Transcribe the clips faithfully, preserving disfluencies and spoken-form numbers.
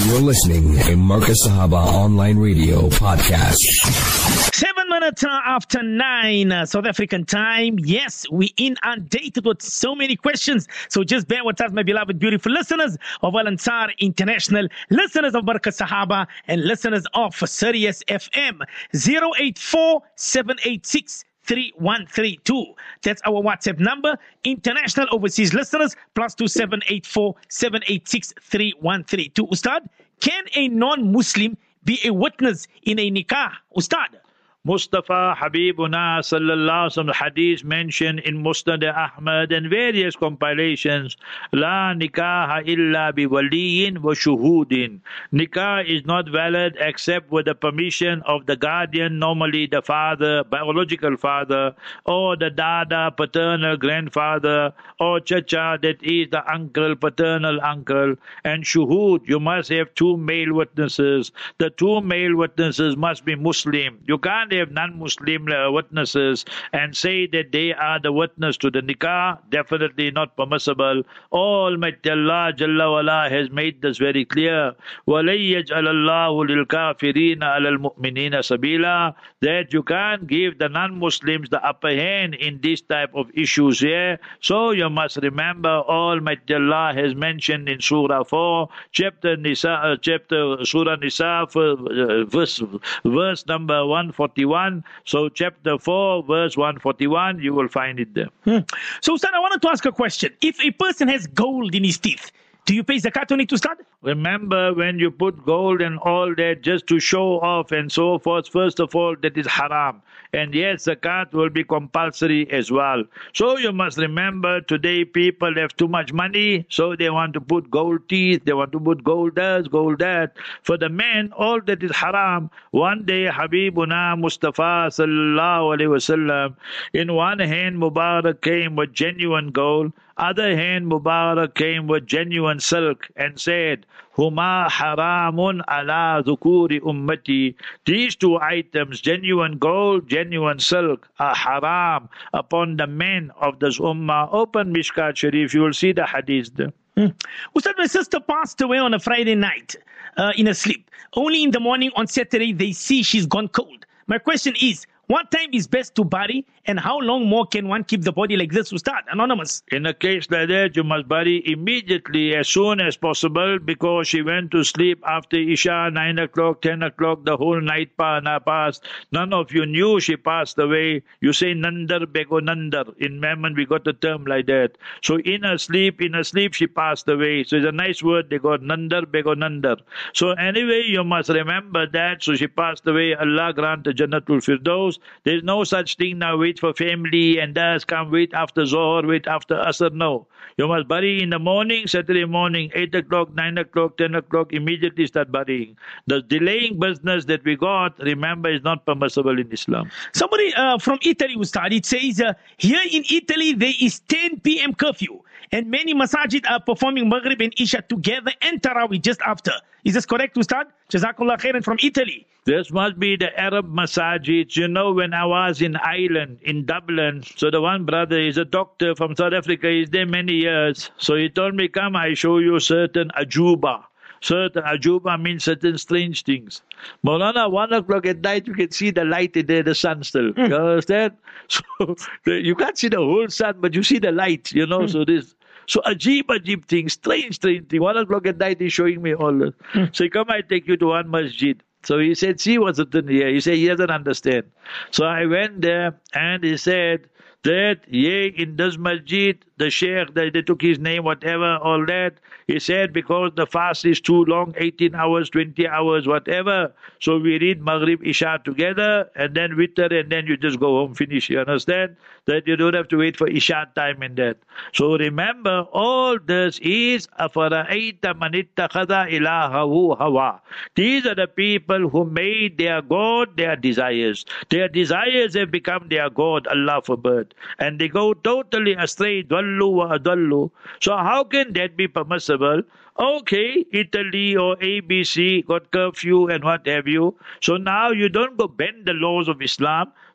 You're listening to Marcus Sahaba Online Radio Podcast. Seven minutes after nine, uh, South African time. Yes, we inundated with so many questions. So just bear with us, my beloved, beautiful listeners of Al Ansar International, listeners of Marcus Sahaba, and listeners of Sirius F M. zero eight four, seven eight six, three one three two. That's our WhatsApp number. International overseas listeners, plus two seven eight four, seven eight six, three one three two. Ustad, can a non-Muslim be a witness in a nikah? Ustad? Mustafa Habibuna sallallahu alaihi wasallam hadith mentioned in Musnad Ahmad and various compilations, La nikaha illa bi waliyin wa shuhudin. Nikah is not valid except with the permission of the guardian, normally the father, biological father, or the dada, paternal grandfather, or chacha, that is the uncle, paternal uncle, and shuhud. You must have two male witnesses. The two male witnesses must be Muslim. You can't have non-Muslim witnesses and say that they are the witness to the nikah. Definitely not permissible. Almighty Allah Jalla wala has made this very clear. وَلَيْ يَجْعَلَ اللَّهُ لِلْكَافِرِينَ عَلَى الْمُؤْمِنِينَ سَبِيلًا. That you can't give the non-Muslims the upper hand in this type of issues here. So you must remember, Almighty Allah has mentioned in Surah four, chapter Nisa, uh, chapter Surah Nisa, uh, verse, verse number one forty-one. So chapter four, verse one forty-one, you will find it there. Hmm. So, Ustad, I wanted to ask a question. If a person has gold in his teeth, do you pay zakat on it, Ustad? Remember, when you put gold and all that just to show off and so forth, first of all, that is haram. And yes, zakat will be compulsory as well. So you must remember, today people have too much money, so they want to put gold teeth, they want to put gold this, gold that. For the men, all that is haram. One day, Habibuna Mustafa sallallahu alaihi wasallam, in one hand Mubarak came with genuine gold, other hand Mubarak came with genuine silk and said, Huma haramun ala dhukuri ummati. These two items, genuine gold, genuine silk, are haram upon the men of this ummah. Open Mishkat Sharif, you will see the hadith there. Hmm. Ustad, my sister passed away on a Friday night uh, in her sleep. Only in the morning on Saturday they see she's gone cold. My question is, what time is best to bury, and how long more can one keep the body like this, Ustad? Anonymous. In a case like that, you must bury immediately, as soon as possible, because she went to sleep after Isha, nine o'clock, ten o'clock, the whole night passed. None of you knew she passed away. You say Nandar Bego Nandar. In Memon, we got a term like that. So in her sleep, in her sleep, she passed away. So it's a nice word. They got Nandar Bego Nandar. So anyway, you must remember that. So she passed away. Allah grant the Jannatul Firdaus. There is no such thing now, wait for family and thus come wait after Zohar, wait after Asr. No. You must bury in the morning, Saturday morning, eight o'clock, nine o'clock, ten o'clock, immediately start burying. The delaying business that we got, remember, is not permissible in Islam. Somebody uh, from Italy, Ustad, it says, uh, here in Italy there is ten p.m. curfew and many masajid are performing Maghrib and Isha together and Taraweeh just after. Is this correct, Ustad? Jazakallah khairan from Italy. This must be the Arab masajids. You know, when I was in Ireland, in Dublin, so the one brother is a doctor from South Africa. He's there many years. So he told me, come, I show you certain ajuba. Certain ajuba means certain strange things. Maulana, one o'clock at night, you can see the light in there, the sun still. Mm. You understand? So the, you can't see the whole sun, but you see the light, you know, mm. so this. So ajib, ajib thing, strange, strange thing. One o'clock at night, he's showing me all this. Mm. So he come, I take you to one masjid. So he said, see what's written here. He said, he doesn't understand. So I went there and he said that, yeah, in this masjid, the sheikh, they, they took his name, whatever, all that. He said, because the fast is too long, eighteen hours, twenty hours, whatever. So we read Maghrib, Isha together, and then Witr, and then you just go home, finish. You understand? That you don't have to wait for Isha time and that. So remember, all this is أَفَرَأَيْتَ مَنِ اتَّخَذَ إِلَهَهُ هَوَى. These are the people who made their God their desires. Their desires have become their God, Allah forbid. And they go totally astray. Dallu wa adallu. So how can that be permissible? Okay, Italy or A B C got curfew and what have you. So now you don't go bend the laws of Islam.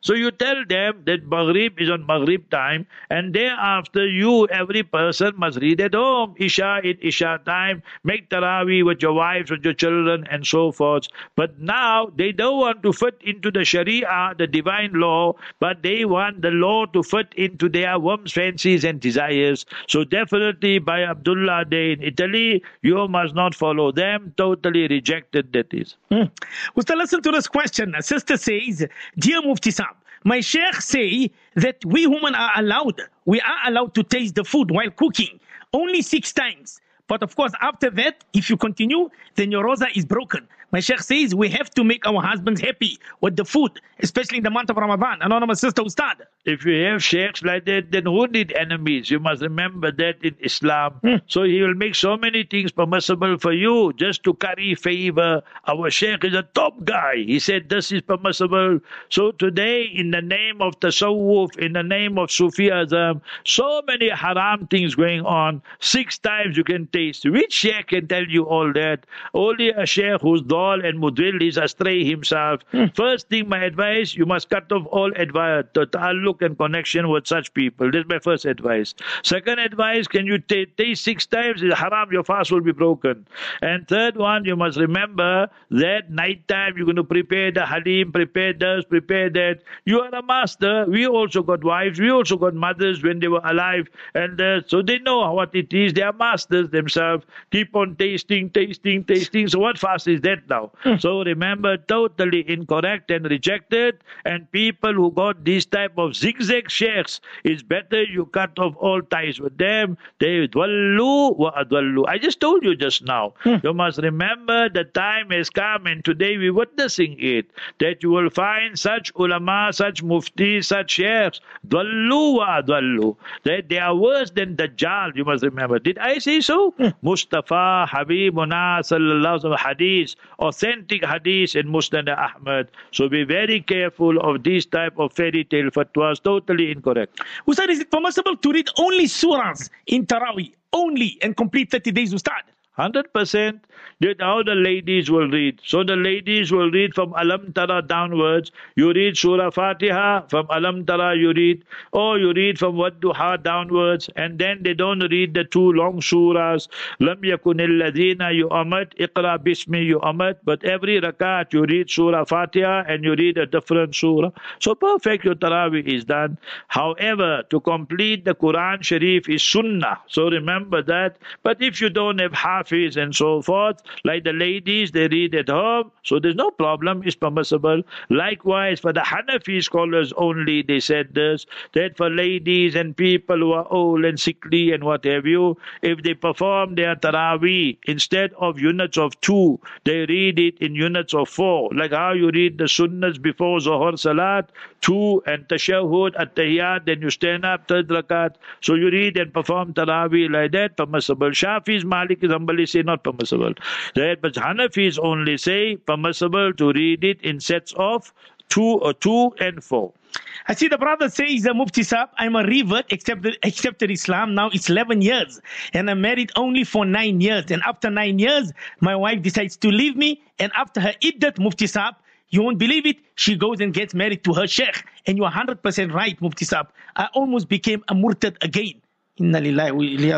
So you tell them that Maghrib is on Maghrib time, and thereafter you, every person, must read at home. Isha in Isha time, make Taraweeh with your wives, with your children, and so forth. But now they don't want to fit into the Sharia, the divine law, but they want the law to fit into their whims, fancies, and desires. So definitely by Abdullah Day in Italy, you must not follow them. Totally rejected, that is. Hmm. Ustad, listen to this question. A sister says, Dear Mufti Saab, my sheikh say that we women are allowed, we are allowed to taste the food while cooking, only six times. But of course, after that, if you continue, then your roza is broken. My sheikh says we have to make our husbands happy with the food, especially in the month of Ramadan. Anonymous sister Ustad. If you have sheikhs like that, then who need enemies? You must remember that in Islam. Hmm. So he will make so many things permissible for you just to curry favor. Our sheikh is a top guy. He said this is permissible. So today, in the name of tasawwuf, in the name of Sufism, so many haram things going on. Six times you can taste. Which sheikh can tell you all that? Only a sheikh who's dal and mudwil is astray himself. Hmm. First thing, my advice, you must cut off all advice, the ta'alluq and connection with such people. This is my first advice. Second advice, can you taste six times? It's haram, your fast will be broken. And third one, you must remember that night time you're going to prepare the halim, prepare this, prepare that. You are a master. We also got wives. We also got mothers when they were alive. And uh, so they know what it is. They are masters themselves. Keep on tasting, tasting, tasting. So what fast is that now? Hmm. So remember, totally incorrect and rejected. And people who got this type of zigzag sheikhs, it's better you cut off all ties with them. They dwallu wa adwallu. I just told you just now. Hmm. You must remember the time has come, and today we're witnessing it, that you will find such ulama, such muftis, such sheikhs, dwallu wa adwallu. That they are worse than Dajjal, you must remember. Did I say so? Hmm. Mustafa Habibuna sallallahu alaihi wasallam hadith, authentic hadith in Musnad Ahmad. So be very careful of these type of fairy tale fatwas, totally incorrect. Ustad, is it permissible to read only surahs in Taraweeh, only, and complete thirty days, Ustad? one hundred percent. That's how the ladies will read. So the ladies will read from Alam Tara downwards. You read Surah Fatiha, from Alam Tara you read, or you read from Wadduha downwards, and then they don't read the two long surahs, Lam yakunil ladhina yu'amat, Iqra bismi yu'amat, but every rakat you read Surah Fatiha and you read a different surah. So perfect, your Taraweeh is done. However, to complete the Quran Sharif is Sunnah. So remember that. But if you don't have Hafiz and so forth, like the ladies, they read at home, so there's no problem, it's permissible. Likewise, for the Hanafi scholars only, they said this, that for ladies and people who are old and sickly and what have you, if they perform their Taraweeh, instead of units of two, they read it in units of four, like how you read the Sunnahs before Zuhur Salat, two, and Tashahhud, At-Tahiyyat, then you stand up, third rakat, so you read and perform Taraweeh like that, permissible. Shafi's, Malik, Hanbali say not permissible. Right? But Hanafis only say permissible to read it in sets of two or two and four. I see the brother says, uh, Mufti Saab, I'm a revert, accepted, accepted Islam. Now it's eleven years. And I'm married only for nine years. And after nine years, my wife decides to leave me. And after her iddat, Mufti Saab, you won't believe it, she goes and gets married to her sheikh. And you're one hundred percent right, Mufti Saab. I almost became a murtad again. Inna lillahi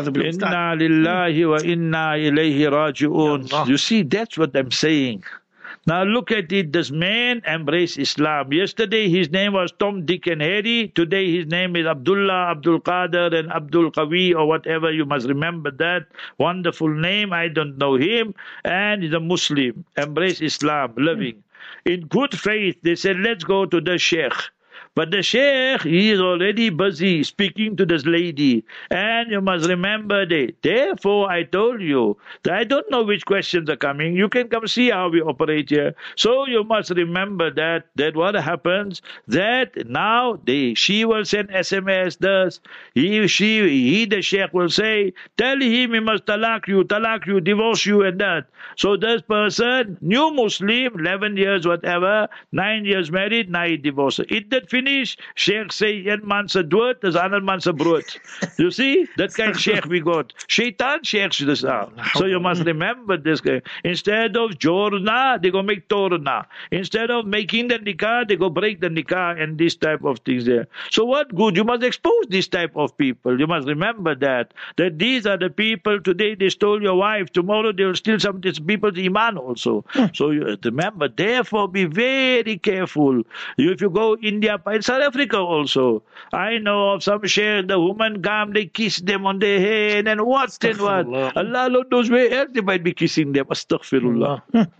wa inna ilayhi raji'un. You see, that's what I'm saying. Now look at it, this man embraced Islam. Yesterday his name was Tom, Dick and Harry. Today his name is Abdullah, Abdul Qadir and Abdul Qawi or whatever. You must remember that. Wonderful name. I don't know him. And he's a Muslim. Embraced Islam, living. In good faith, they said, let's go to the sheikh. But the sheikh, he is already busy speaking to this lady. And you must remember that. Therefore, I told you that I don't know which questions are coming. You can come see how we operate here. So you must remember that, that what happens, that now they, she will send S M S, this, he, she, he, the sheikh will say, tell him he must talak you, talak you, divorce you and that. So this person, new Muslim, eleven years, whatever, nine years married, now he divorced. It that finished. finish, Sheikh say, one man se dood, is another man se brood. You see? That kind of Sheikh we got. Shaitan Sheikhs this are. So you must remember this guy. Instead of Jorna, they go make Torna. Instead of making the nikah, they go break the nikah and this type of things there. So what good? You must expose this type of people. You must remember that. That these are the people, today they stole your wife, tomorrow they will steal some of these people's iman also. So you remember, therefore be very careful. If you go India, in South Africa also, I know of some share, the woman come, they kiss them on the head and what and what. Allah Lord knows where else they might be kissing them. Astaghfirullah.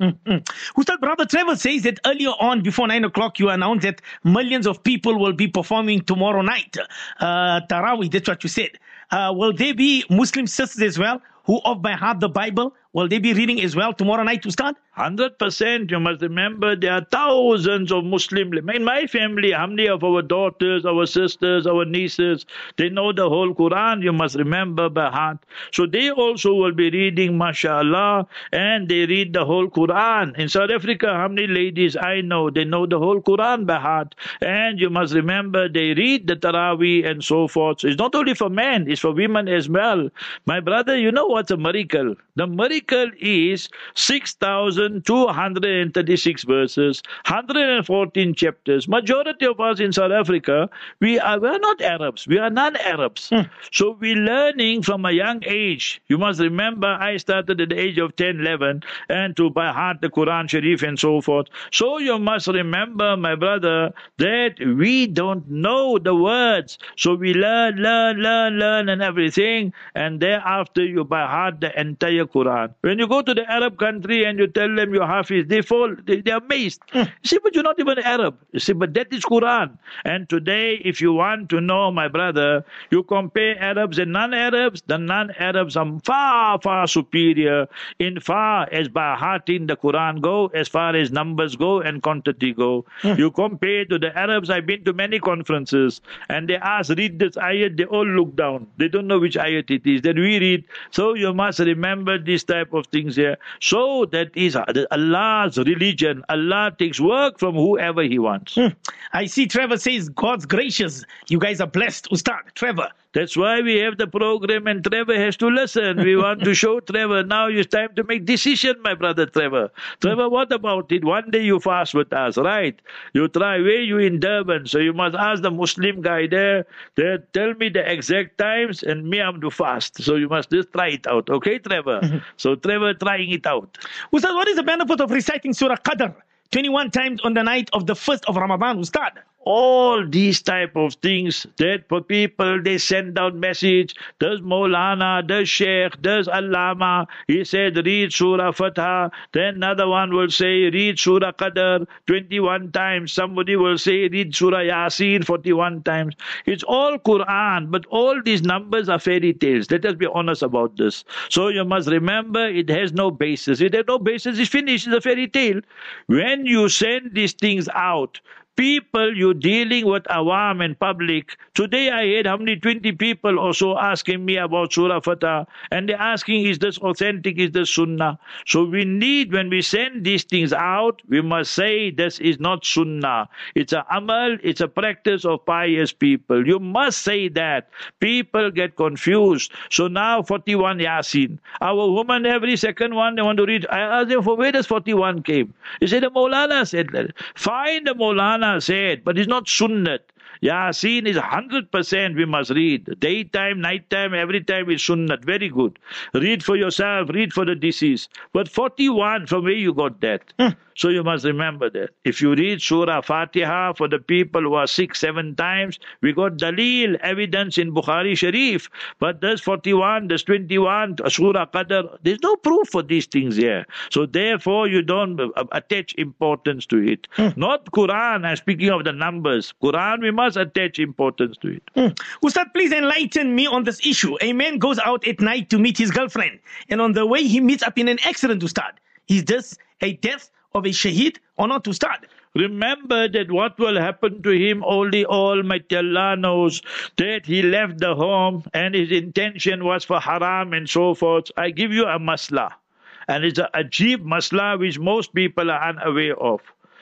Ustad, Brother Trevor says that earlier on, before nine o'clock, you announced that millions of people will be performing tomorrow night. Uh, Taraweeh, that's what you said. Uh, will there be Muslim sisters as well who off by heart the Bible? Will they be reading as well tomorrow night to start? one hundred percent. You must remember there are thousands of Muslim. In my family, how many of our daughters, our sisters, our nieces, they know the whole Quran, you must remember by heart. So they also will be reading, mashallah, and they read the whole Quran. In South Africa, how many ladies I know, they know the whole Quran by heart. And you must remember, they read the Taraweeh and so forth. So it's not only for men, it's for women as well. My brother, you know what's a miracle? The miracle is six thousand two hundred thirty-six verses, one hundred fourteen chapters. Majority of us in South Africa, we are, we are not Arabs. We are non-Arabs. Hmm. So we're learning from a young age. You must remember, I started at the age of ten, eleven, and to by heart the Quran Sharif and so forth. So you must remember, my brother, that we don't know the words. So we learn, learn, learn, learn and everything. And thereafter you by heart the entire Quran. When you go to the Arab country and you tell them you're Hafiz, they fall, they, they're amazed. Mm. You say, but you're not even Arab. You say, but that is Quran. And today, if you want to know, my brother, you compare Arabs and non-Arabs, the non-Arabs are far, far superior in far as by hearting the Quran go, as far as numbers go and quantity go. Mm. You compare to the Arabs, I've been to many conferences, and they ask, read this ayat, they all look down. They don't know which ayat it is. Then we read. So you must remember this type of things here. So that is Allah's religion. Allah takes work from whoever He wants. Hmm. I see Trevor says, God's gracious. You guys are blessed. Ustad, Trevor. That's why we have the program and Trevor has to listen. We want to show Trevor, now it's time to make decision, my brother Trevor. Trevor, what about it? One day you fast with us, right? You try, where you in Durban? So you must ask the Muslim guy there, there tell me the exact times and me I'm to fast. So you must just try it out, okay, Trevor? Mm-hmm. So Trevor trying it out. Ustad, what is the benefit of reciting Surah Qadr twenty-one times on the night of the first of Ramadan, Ustad? All these type of things that for people, they send out message. There's Maulana, there's Sheikh, there's Allama. He said, read Surah Fatha. Then another one will say, read Surah Qadr twenty-one times. Somebody will say, read Surah Yasin forty-one times. It's all Quran, but all these numbers are fairy tales. Let us be honest about this. So you must remember, it has no basis. It has no basis. It's finished. It's a fairy tale. When you send these things out, people, you're dealing with awam and public. Today I had how many twenty people or so asking me about Surah Fatah, and they're asking, is this authentic, is this Sunnah? So we need, when we send these things out, we must say this is not Sunnah. It's a amal, it's a practice of pious people. You must say that. People get confused. So now forty-one Yasin. Our woman, every second one, they want to read. I asked them, for where does forty-one came? He said, the Maulana said that. Find the Maulana said, but it's not Sunnat. Yasin is one hundred percent we must read. Daytime, nighttime, every time is Sunnat. Very good. Read for yourself, read for the deceased. But forty-one, from where you got that? Hmm. So you must remember that. If you read Surah Fatiha for the people who are sick seven times, we got dalil, evidence in Bukhari Sharif. But there's forty-one, there's twenty-one, Surah Qadr. There's no proof for these things here. So therefore, you don't attach importance to it. Hmm. Not Quran, I'm speaking of the numbers. Quran, we must attach importance to it. Hmm. Ustad, please enlighten me on this issue. A man goes out at night to meet his girlfriend, and on the way he meets up in an accident, Ustad. Is this a death of a shaheed or not, Ustad? Remember that what will happen to him, only Almighty Allah knows. That he left the home and his intention was for haram and so forth. I give you a masla. And it's a ajib masla which most people are unaware of.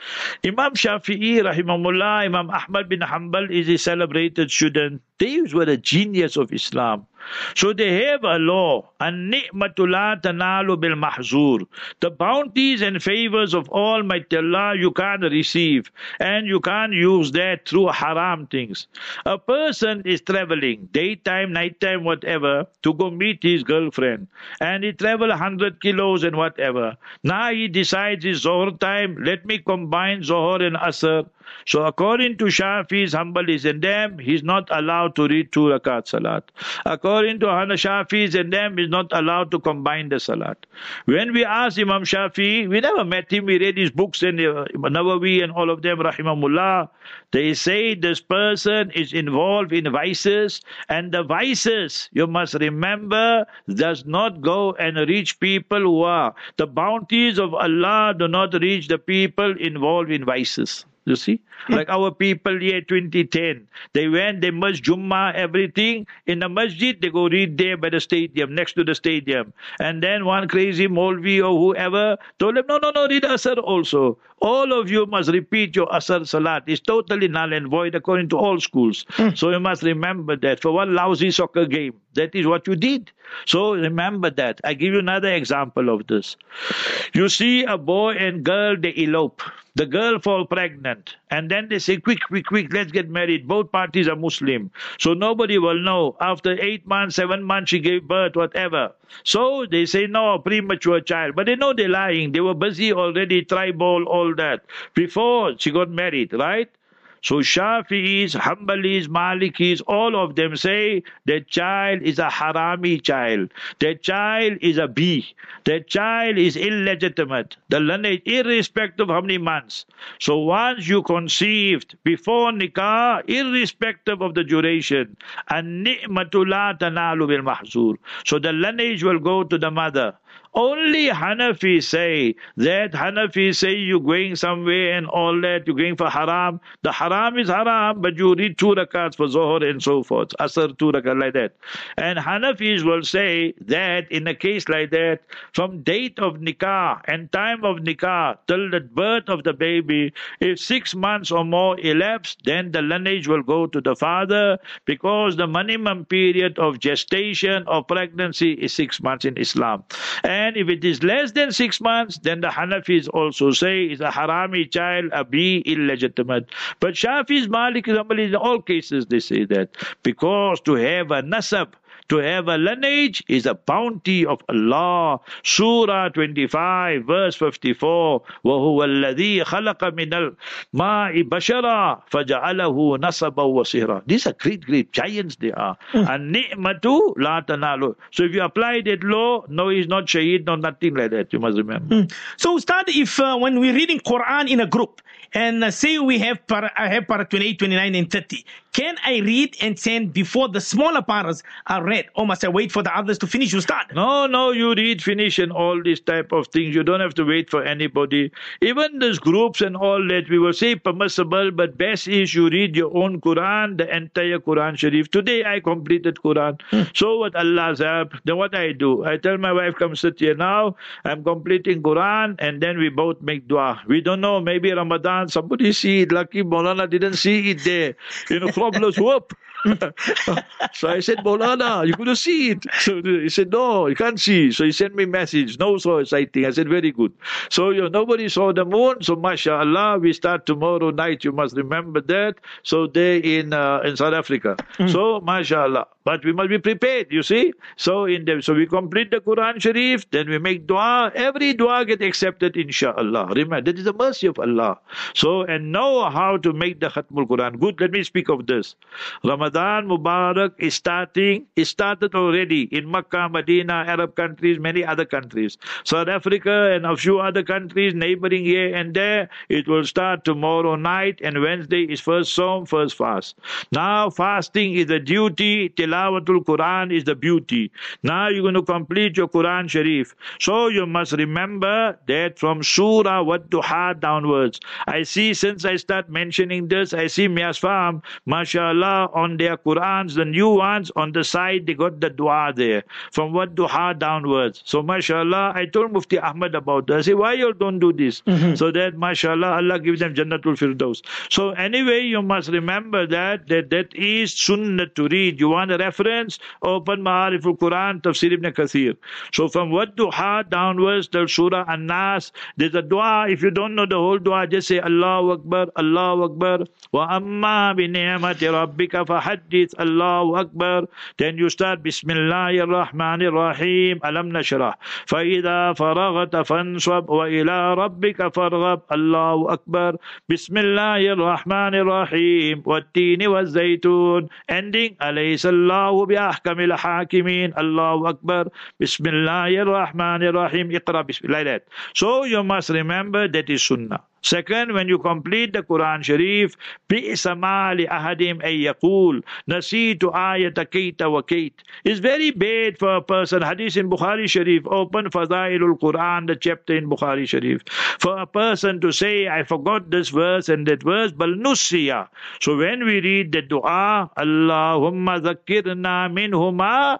Imam Shafi'i, rahimahullah, Imam Ahmad bin Hanbal is a celebrated student. They were a genius of Islam. So they have a law, an-ni'matu la tanalu bil mahzur. The bounties and favors of Almighty Allah you can't receive, and you can't use that through haram things. A person is traveling, daytime, nighttime, whatever, to go meet his girlfriend, and he travel one hundred kilos and whatever. Now he decides it's Zohar time, let me combine Zohar and Asr. So according to Shafi's, Hanbalis and them, he's not allowed to read two rakat salat. According to Hanafi's and them, he's not allowed to combine the salat. When we asked Imam Shafi, we never met him, we read his books and uh, Nawawi and all of them, rahimahullah. They say this person is involved in vices, and the vices, you must remember, does not go and reach people who are. The bounties of Allah do not reach the people involved in vices. You see? Like our people here, twenty ten. They went, they must Jummah, everything. In the masjid, they go read there by the stadium, next to the stadium. And then one crazy Molvi or whoever told them, no, no, no, read Asr also. All of you must repeat your Asr Salat. It's totally null and void according to all schools. Mm. So you must remember that. For one lousy soccer game, that is what you did. So remember that. I give you another example of this. You see a boy and girl, they elope. The girl fall pregnant. And then they say, quick, quick, quick, let's get married. Both parties are Muslim. So nobody will know. After eight months, seven months, she gave birth, whatever. So they say, no, premature child. But they know they're lying. They were busy already, tribal, all that. Before she got married, right? So Shafi'is, Hanbalis, Malikis, all of them say that child is a harami child. That child is a bee. That child is illegitimate. The lineage, irrespective of how many months. So once you conceived before nikah, irrespective of the duration, an-ni'matu la tanalu bil mahzur. So the lineage will go to the mother. Only Hanafi say that Hanafi say you're going somewhere and all that, you're going for haram. The haram is haram, but you read two rakats for Zohar and so forth. Asr, two rakat like that. And Hanafis will say that in a case like that, from date of nikah and time of nikah till the birth of the baby, if six months or more elapsed, then the lineage will go to the father, because the minimum period of gestation or pregnancy is six months in Islam. And And if it is less than six months, then the Hanafis also say is a harami child, a bee, illegitimate. But Shafis, Malikis, Hanbalis, in all cases they say that. Because to have a nasab, to have a lineage is a bounty of Allah. Surah twenty-five, verse fifty-four. وَهُوَ الَّذِي خَلَقَ مِنَ الْمَاءِ بَشَرًا فَجَعَلَهُ نَصَبًا وَصِهْرًا. These are great, great giants they are. النِّعْمَةُ لَا تَنَالُ. So if you apply that law, no, he's not shaheed, no, nothing like that. You must remember. Mm. So Ustad, if uh, when we're reading Quran in a group, and uh, say we have para, I have para twenty-eight, twenty-nine, and thirty, can I read and send before the smaller paras are read, or must I wait for the others to finish? You start. No, no, you read, finish, and all these type of things. You don't have to wait for anybody. Even these groups and all that, we will say permissible, but best is you read your own Quran, the entire Quran Sharif. Today I completed Quran. Hmm. So what Allah's help, then what I do? I tell my wife, come sit here now. I'm completing Quran, and then we both make dua. We don't know, maybe Ramadan, somebody see it. Lucky Maulana didn't see it there. You know, problems, whoop. So I said, Maulana, you couldn't see it. So he said, no, you can't see. So he sent me a message, no so sighting. I said, very good. So you know, nobody saw the moon. So mashallah, we start tomorrow night. You must remember that. So they in uh, in South Africa. Mm. So mashallah. But we must be prepared, you see. So in the, so we complete the Quran Sharif, then we make dua. Every dua get accepted, inshallah. Remember, that is the mercy of Allah. So, and know how to make the Khatmul Quran. Good, let me speak of this. Ramadan Mubarak is starting, it started already in Makkah, Medina, Arab countries, many other countries. South Africa and a few other countries, neighboring here and there. It will start tomorrow night, and Wednesday is first Sawm, first fast. Now fasting is a duty, Tilawatul Quran is the beauty. Now you're going to complete your Quran Sharif. So you must remember that from Surah Wat-Duha downwards. I see since I start mentioning this, I see Mias Farm, mashallah, on their Qurans, the new ones, on the side they got the dua there, from what duha downwards. So mashallah, I told Mufti Ahmad about that. I said, why you don't do this? Mm-hmm. So that mashallah, Allah gives them Jannatul Firdaus. So anyway, you must remember that, that that is sunnah to read. You want a reference? Open Ma'ariful Quran, Tafsir Ibn Kathir. So from what duha downwards till Surah An-Nas, there's a dua. If you don't know the whole dua, just say Allahu Akbar, Allahu Akbar. Wa amma bi ni'mati rabbika fahaddith, Allahu Akbar. Then you start Bismillahir Rahmanir Rahim, Alam Nashrah. Fa idha faraghta fansab wa ila rabbika farghab, Allahu Akbar. Bismillahir Rahmanir Rahim, wat-tini waz-zaytun. Ending alaysa Allahu bi ahkamil hakimin, Allahu Akbar. Bismillahir Rahmanir Rahim, Iqra Bismillah. Like that. So you must remember that is sunnah. Second, when you complete the Quran Sharif, bi'sa ma li ahadim ay yaqul nasitu ayata kaita wa kait. It's very bad for a person. Hadith in Bukhari Sharif, open Fadailul Quran, the chapter in Bukhari Sharif, for a person to say, I forgot this verse and that verse, bal nusiya. So when we read the dua, Allahumma zakirna minhuma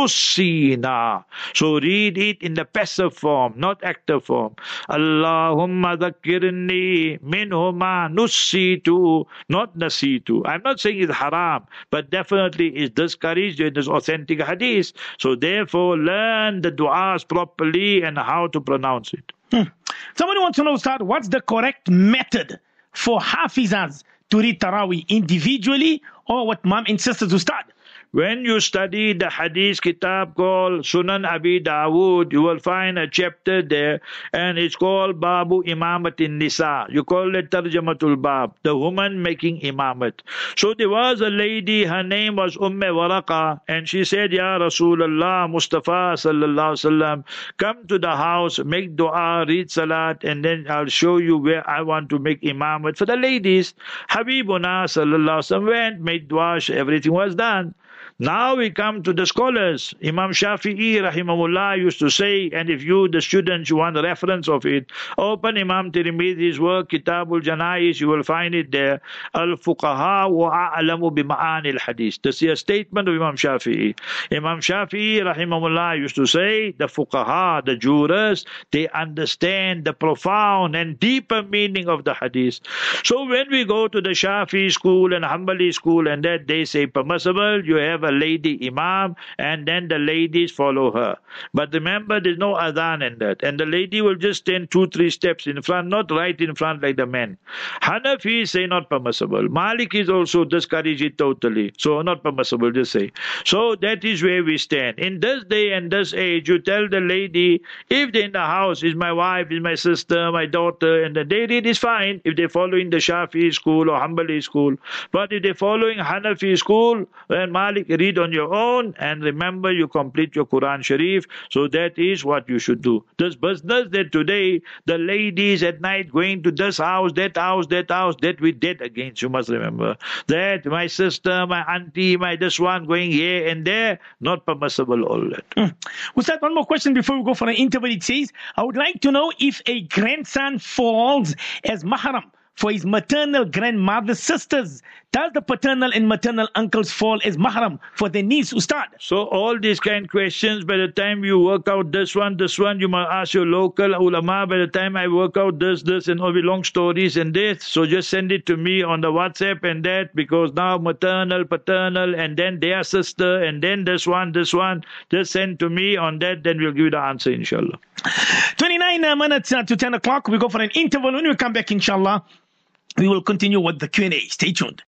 nusina. So read it in the passive form, not active form. Allahumma zakirni minhuma nusitu, not nasitu. I'm not saying it's haram, but definitely is discouraged in this authentic hadith. So therefore, learn the du'as properly and how to pronounce it. Hmm. Somebody wants to know, Ustad, what's the correct method for hafizas to read Taraweeh, individually or what mom insists to start? When you study the hadith kitab called Sunan Abi Dawood, you will find a chapter there, and it's called Babu Imamatin Nisa. You call it Tarjamatul Bab, the woman making imamat. So there was a lady, her name was Umm Waraqa, and she said, Ya Rasulullah, Mustafa sallallahu alaihi wasallam, come to the house, make dua, read salat, and then I'll show you where I want to make imamat for the ladies. Habibuna sallallahu alaihi wasallam went, made dua, everything was done. Now we come to the scholars. Imam Shafi'i rahimahullah used to say, and if you, the students, you want a reference of it, open Imam Tirmidhi's work, Kitabul Janais, you will find it there. Al-Fuqaha wa a'lamu bima'ani al-hadith. This is a statement of Imam Shafi'i. Imam Shafi'i rahimahullah used to say, the Fuqaha, the jurors, they understand the profound and deeper meaning of the hadith. So when we go to the Shafi'i school and Hanbali school and that, they say permissible, you have a lady imam and then the ladies follow her. But remember, there's no adhan in that. And the lady will just stand two, three steps in front, not right in front like the men. Hanafi say not permissible. Malik is also discourage it totally. So not permissible, just say. So that is where we stand. In this day and this age, you tell the lady, if they're in the house, is my wife, is my sister, my daughter, and the they read is fine if they're following the Shafi'i school or Hanbali school. But if they're following Hanafi school, then Malik, read on your own, and remember you complete your Quran Sharif. So that is what you should do. This business that today the ladies at night going to this house, that house, that house, that we did against. You must remember that my sister, my auntie, my this one going here and there, not permissible all that. Mm. Ustad, one more question before we go for an interview. It says, I would like to know if a grandson falls as mahram for his maternal grandmother's sisters, does the paternal and maternal uncles fall as mahram for their niece, Ustad? So all these kind of questions, by the time you work out this one, this one, you must ask your local ulama. By the time I work out this, this, and all the long stories and this, so just send it to me on the WhatsApp and that, because now maternal, paternal, and then their sister, and then this one, this one, just send to me on that, then we'll give you the answer, inshallah. twenty-nine minutes to ten o'clock. We go for an interval. When we come back, inshallah, we will continue with the Q and A. Stay tuned.